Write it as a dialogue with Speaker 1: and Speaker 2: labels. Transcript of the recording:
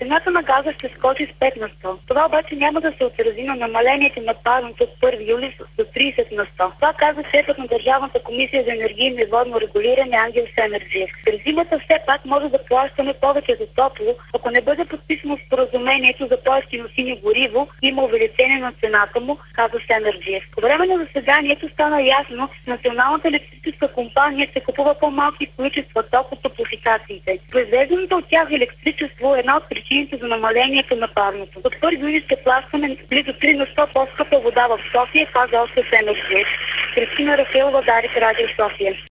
Speaker 1: цената на газа ще скочи с 5 на 100. Това обаче няма да се отрази на намалението на парното от 1 юли с 30 на 100. Това каза шефът на Държавната комисия за енергийно и водно регулиране Ангел Семерджиев. През зимата все пак може да плащаме повече за топло, ако не бъде подписано споразумението за по-евтино синьо гориво, има увеличение на цената му, каза Семерджиев. По време на заседанието стана ясно, че Националната електрическа компания ще купува по-малки количества ток от топлофикациите. Произвежданото от тях електричество е една от причините за намалението на парното. От 1 юли ще плащаме близо 3 на 100 по-скъпа вода в София, каза още Семерджиев. Кристина Рафаелова, Дарик, Радио София.